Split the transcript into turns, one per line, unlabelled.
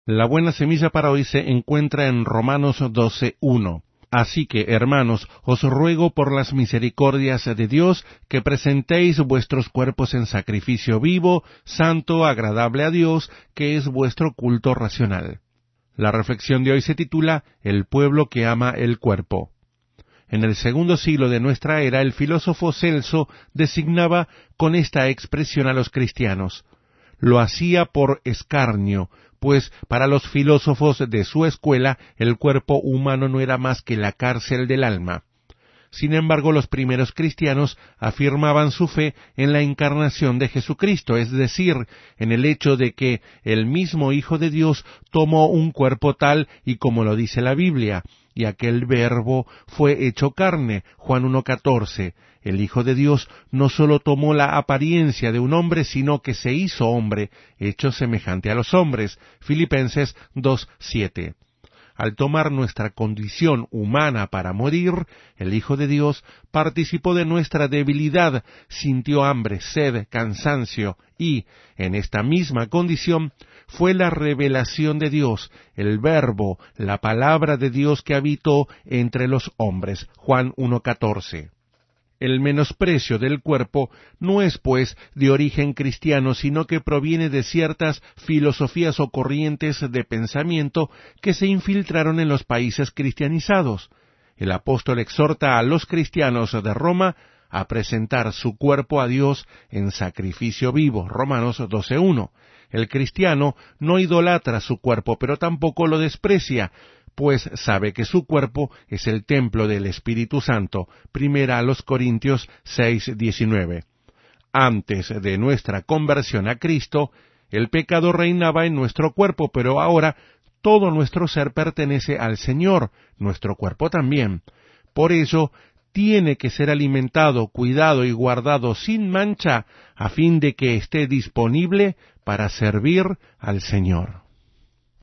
La buena semilla para hoy se encuentra en Romanos 12:1. Así que, hermanos, os ruego por las misericordias de Dios que presentéis vuestros cuerpos en sacrificio vivo, santo, agradable a Dios, que es vuestro culto racional. La reflexión de hoy se titula El pueblo que ama el cuerpo. En el segundo siglo de nuestra era, el filósofo Celso designaba con esta expresión a los cristianos. Lo hacía por escarnio, pues para los filósofos de su escuela el cuerpo humano no era más que la cárcel del alma. Sin embargo, los primeros cristianos afirmaban su fe en la encarnación de Jesucristo, es decir, en el hecho de que el mismo Hijo de Dios tomó un cuerpo tal y como lo dice la Biblia, y aquel Verbo fue hecho carne, Juan 1:14. El Hijo de Dios no sólo tomó la apariencia de un hombre, sino que se hizo hombre, hecho semejante a los hombres, Filipenses 2:7. Al tomar nuestra condición humana para morir, el Hijo de Dios participó de nuestra debilidad, sintió hambre, sed, cansancio y, en esta misma condición, fue la revelación de Dios, el Verbo, la palabra de Dios que habitó entre los hombres. Juan 1:14. El menosprecio del cuerpo no es, pues, de origen cristiano, sino que proviene de ciertas filosofías o corrientes de pensamiento que se infiltraron en los países cristianizados. El apóstol exhorta a los cristianos de Roma a presentar su cuerpo a Dios en sacrificio vivo, Romanos 12:1. El cristiano no idolatra su cuerpo, pero tampoco lo desprecia, pues sabe que su cuerpo es el templo del Espíritu Santo, 1 Corintios 6:19. Antes de nuestra conversión a Cristo, el pecado reinaba en nuestro cuerpo, pero ahora todo nuestro ser pertenece al Señor, nuestro cuerpo también. Por ello, tiene que ser alimentado, cuidado y guardado sin mancha, a fin de que esté disponible para servir al Señor.